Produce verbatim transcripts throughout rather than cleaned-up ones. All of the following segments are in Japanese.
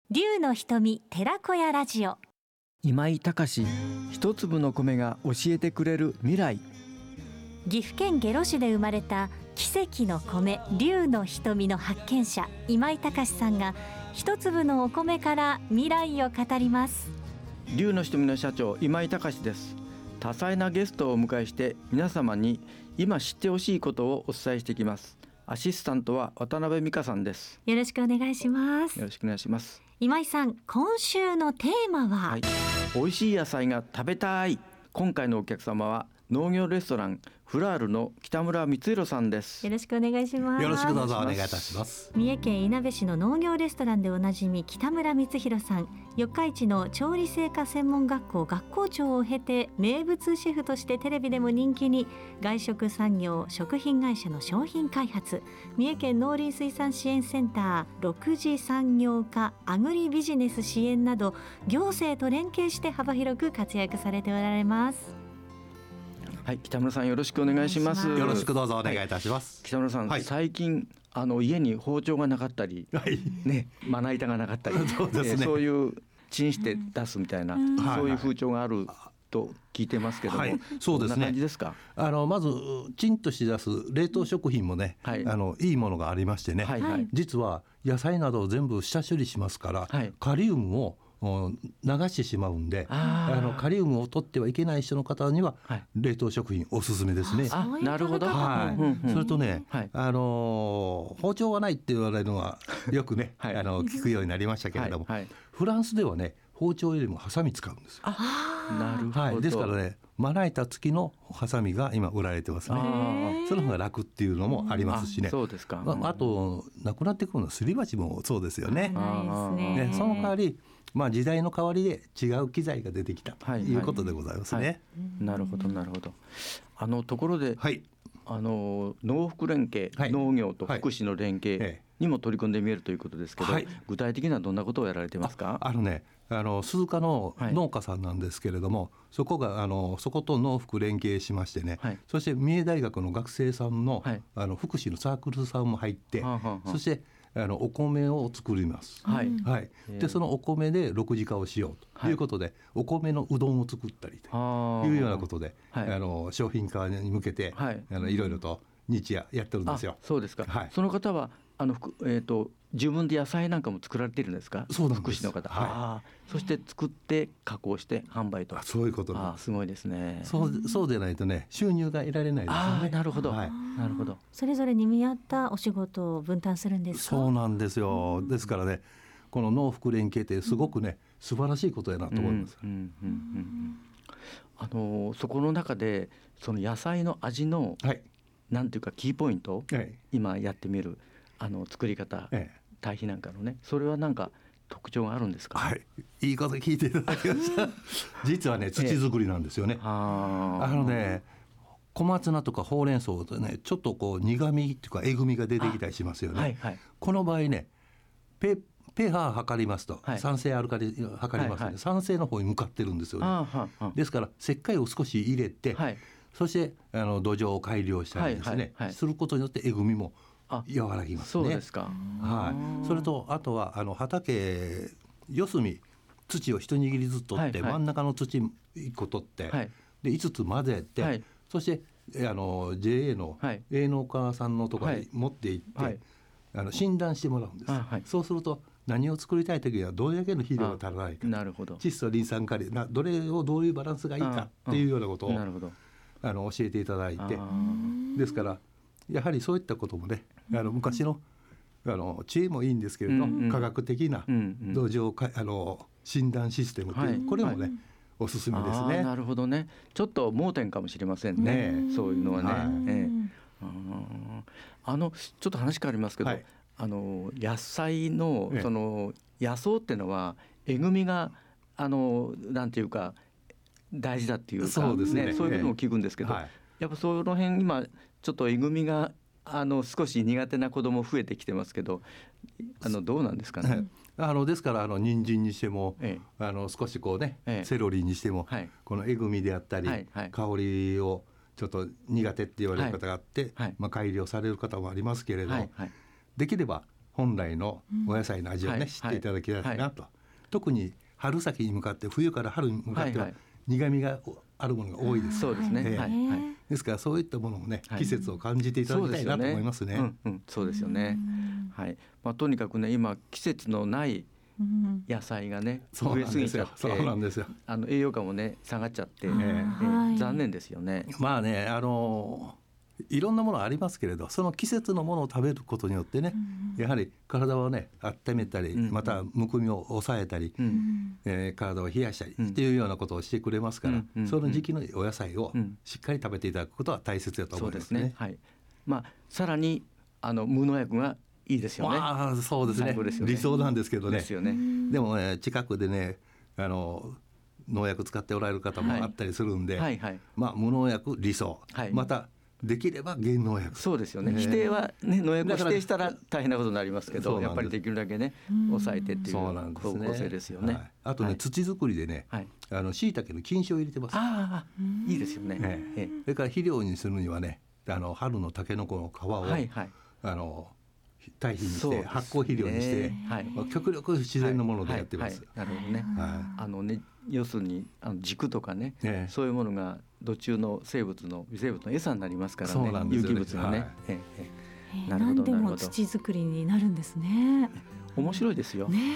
龍の瞳寺子屋ラジオ。 今井隆、一粒の米が教えてくれる未来。 岐阜県下呂市で生まれた奇跡の米龍の瞳の発見者今井隆さんが一粒のお米から未来を語ります。 龍の瞳の社長今井隆です。多彩なゲストをお迎えして皆様に今知ってほしいことをお伝えしていきます。アシスタントは渡辺美香さんです。 よろしくお願いします。 よろしくお願いします。 今井さん、今週のテーマは、 はい、美味しい野菜が食べたい。今回のお客様は農業レストランフラールの北村光弘さんです。 よろしくお願いします。 よろしくどうぞお願いいたします。 三重県いなべ市の農業レストランでおなじみ北村光弘さん、四日市の調理製菓専門学校学校長を経て名物シェフとしてテレビでも人気に、外食産業食品会社の商品開発、三重県農林水産支援センター六次産業化アグリビジネス支援など行政と連携して幅広く活躍されておられます。 はい、北村さんよろしくお願いします。 よろしくどうぞお願いいたします。 はい、北村さん、はい、最近あの家に包丁がなかったり、はいね、まな板がなかったりそうですね、えー、そういうチンして出すみたいな、うん、そういう風潮があると聞いてますけども、はい、 そうですね、 どんな感じですか？ あのまずチンとして出す冷凍食品もね、はい、あのいいものがありましてね、はいはい、実は野菜などを全部下処理しますから、はい、カリウムを流してしまうんで、ああのカリウムを取ってはいけない人の方には冷凍食品おすすめですね。 あ、なるほど、 はい、うんうん、それとね、はい、あの包丁はないって言われるのはよくね、はい、あの聞くようになりましたけれども、はいはい、フランスではね包丁よりもハサミ使うんですよ。 あ、なるほど、 はい、ですからねまな板付きのハサミが今売られてますね。その方が楽っていうのもありますしね。 あ、そうですか。 あ, あとなくなってくるのはすり鉢もそうですよね。 あ、ね、 ね、その代わりまあ、時代の代わりで違う機材が出てきたということでございますね。はいはい、 なるほどなるほど。あのところで、はい、あの農福連携、はい、農業と福祉の連携にも取り組んでみえるということですけど、はい、具体的にはどんなことをやられてますか？ あ, あのねあの鈴鹿の農家さんなんですけれども、はい、そこがあのそこと農福連携しましてね、はい、そして三重大学の学生さん の,、はい、あの福祉のサークルさんも入って、はあはあ、そしてあのお米を作ります、はいはい、でそのお米でろく次化をしようということで、はい、お米のうどんを作ったりというようなことで、はい、あの商品化に向けて、はい、あのいろいろと日夜やってるんですよ。 あ、そうですか、はい、その方はあの、えーと、自分で野菜なんかも作られているんですか？ そうなんです。 福祉の方、 はい、 あ、そして作って加工して販売と。 あ、そういうことなんです。 あ、すごいですね。 そうそうでないとね収入が得られないですよね。 あ、なるほど、はい、なるほど。 それぞれに見合ったお仕事を分担するんですか？ そうなんですよ。ですからねこの農福連携ってすごくね、うん、素晴らしいことやなと思います。うんうんうんうん、 あのそこの中でその野菜の味の、はい、なんていうかキーポイント、はい、今やってみるあの作り方、ええ、堆肥なんかのね、それはなんか特徴があるんですか？ はい、いいこと聞いていただきました実はね土作りなんですよね。ええ、あ, あのね小松菜とかほうれん草とねちょっとこう苦味っていうかえぐみが出てきたりしますよね。はいはい、この場合ねペペーハー測りますと、はい、酸性アルカリ測りますので、はいはい、酸性の方に向かってるんですよね。あははですから石灰を少し入れて、はい、そしてあの土壌を改良したりですね、はいはいはい、することによってえぐみも和らぎますね。 そうですか。 はい、それとあとはあの畑四隅土を一握りずつ取って、はいはい、真ん中の土いっこ取って、はい、でいつつ混ぜて、はい、そしてあの ジェーエー の営農家さんのところに持って行って、はい、あの診断してもらうんです。はい、そうすると何を作りたい時にはどれだけの肥料が足らないか、 なるほど、 窒素リン酸カリなどれをどういうバランスがいいかっていうようなことをなるほどあの教えていただいて、ですからやはりそういったこともねあの昔のあの知恵もいいんですけれど、うんうん、科学的な土壌か、うんうん、あの診断システムっていう、はい、これもね、はい、おすすめですね。 なるほどね。ちょっと盲点かもしれませんね、ね、そういうのはね、はい、ええ、あのちょっと話変わりますけど、はい、あの野菜のその野草っていうのはえぐみがあのなんていうか大事だっていうか、 そうですね、 そういうことも聞くんですけど、はい、やっぱその辺今ちょっとえぐみがあの少し苦手な子ども増えてきてますけど、あのどうなんですかね。 あのですからあの人参にしても、ええ、あの少しこうね、ええ、セロリにしても、はい、このえぐみであったり、はいはい、香りをちょっと苦手って言われる方があって、はい、まあ、改良される方もありますけれど、はいはい、できれば本来のお野菜の味をね、うん、知っていただきたいなと、はい、特に春先に向かって冬から春に向かっては苦みがあるものが多いです。 そうですね、えーはいはい、 ですからそういったものもね、季節を感じていただきたいなと思いますね。 そうですよね、はい、まあ、とにかくね今季節のない野菜がね増えすぎちゃって、 そうなんですよ、 あの栄養価もね下がっちゃって、えーえー、残念ですよね。 まあね、あのいろんなものありますけれど、その季節のものを食べることによってね、うん、やはり体をね温めたり、うん、またむくみを抑えたり、うん、えー、体を冷やしたりっていうようなことをしてくれますから、うん、その時期のお野菜をしっかり食べていただくことは大切だと思いますね。 そうですね、はい、まあ、さらにあの無農薬がいいですよね。 まあ、そうですね、ですよね、理想なんですけどね。 ですよね。 でもね、近くでねあの農薬使っておられる方もあったりするんで、はいはいはい、まあ、無農薬理想、はい、またできれば減農薬。 そうですよね、否定は、ね、農薬を否定したら大変なことになりますけど、やっぱりできるだけね抑えてっていう方向性ですよね。はい、 あとね、はい、土作りでね、はい、あの椎茸の菌床を入れてます。 ああ、いいですよね。 ええ、それから肥料にするにはね、あの春のタケノコの皮を、はいはい、あの堆肥にして発酵肥料にして、はい、まあ、極力自然のものでやってます。 はいはいはい、なるほどね。はい、あのね、要するにあの軸とかね、ね、そういうものが土中の生物の微生物の餌になりますからね、そうなんですよね、有機物がね、はい、ええ、なるほど、何でも土作りになるんですね。 面白いですよ、ね、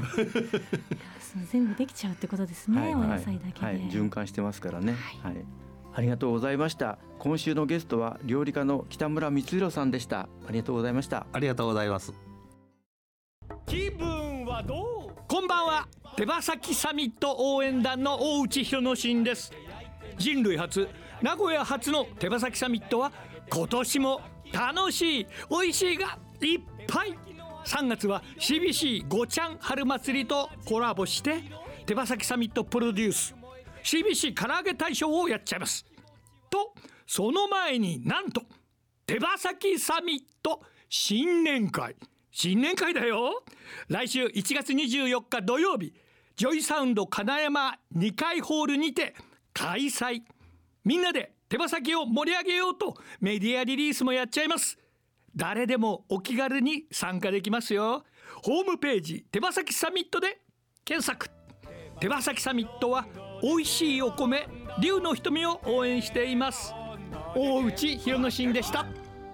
全部できちゃうってことですね、はい、お野菜だけで、はい、 循環してますからね、はいはい、ありがとうございました。今週のゲストは料理家の北村光弘さんでした。ありがとうございました。 ありがとうございます。 気分はどう？こんばんは、手羽先サミット応援団の大内博之進です。人類初、名古屋初の手羽先サミットは今年も楽しい、美味しいがいっぱい。さんがつは シービーシー ごちゃん春祭りとコラボして手羽先サミットプロデュース シービーシー 唐揚げ大賞をやっちゃいますと、その前になんと手羽先サミット新年会新年会だよ。来週いちがつにじゅうよっか土曜日、ジョイサウンド金山にかいホールにて開催。みんなで手羽先を盛り上げようとメディアリリースもやっちゃいます。誰でもお気軽に参加できますよ。ホームページ手羽先サミットで検索。手羽先サミットは美味しいお米、龍の瞳を応援しています。大内博之進でした。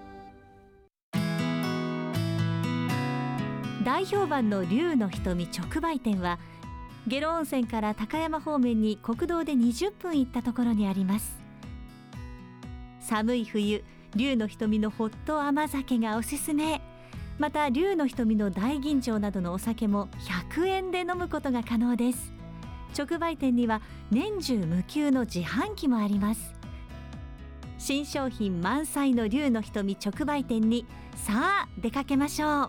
大評判の龍の瞳直売店は下呂温泉から高山方面に国道でにじゅっぷん行ったところにあります。寒い冬、龍の瞳のホット甘酒がおすすめ。また龍の瞳の大吟醸などのお酒もひゃくえんで飲むことが可能です。直売店には年中無休の自販機もあります。新商品満載の龍の瞳直売店にさあ出かけましょう。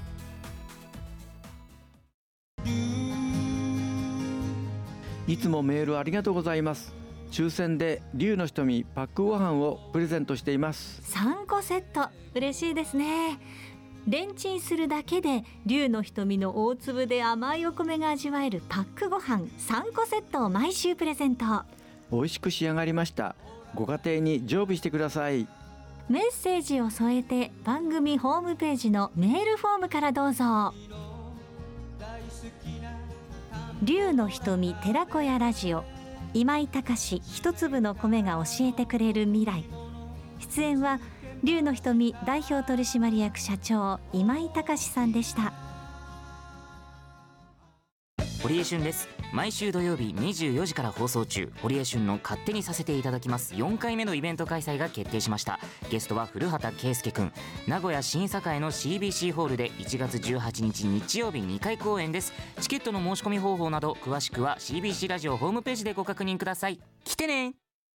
いつもメールありがとうございます。抽選で龍の瞳パックご飯をプレゼントしています。 さんこセット、嬉しいですね。レンチンするだけで龍の瞳の大粒で甘いお米が味わえるパックご飯さんこセットを毎週プレゼント。 美味しく仕上がりました。ご家庭に常備してください。 メッセージを添えて番組ホームページのメールフォームからどうぞ。龍の瞳寺子屋ラジオ、今井隆一粒の米が教えてくれる未来。出演は龍の瞳代表取締役社長今井隆さんでした。 堀江俊です。毎週土曜日にじゅうよじから放送中、堀江俊の勝手にさせていただきますよんかいめのイベント開催が決定しました。ゲストは古畑圭介くん。名古屋新栄の シービーシー ホールでいちがつじゅうはちにち日曜日にかい公演です。チケットの申し込み方法など詳しくは シービーシー ラジオホームページでご確認ください。来てね。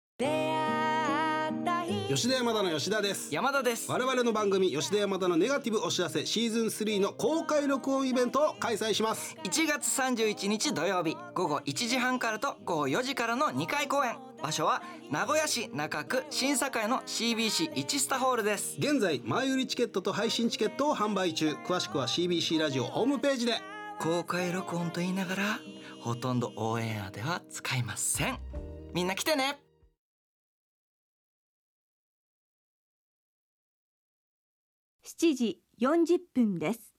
吉田山田の吉田です。 山田です。 我々の番組吉田山田のネガティブお知らせシーズンスリーの公開録音イベントを開催します。 いちがつさんじゅういちにち土曜日ごごいちじはんからとごごよじからのにかい公演。場所は名古屋市中区新栄の シービーシーいち スタホールです。 現在前売りチケットと配信チケットを販売中。詳しくは シービーシー ラジオホームページで。 公開録音と言いながらほとんどオンエアでは使いません。みんな来てね。 しちじよんじゅっぷんです。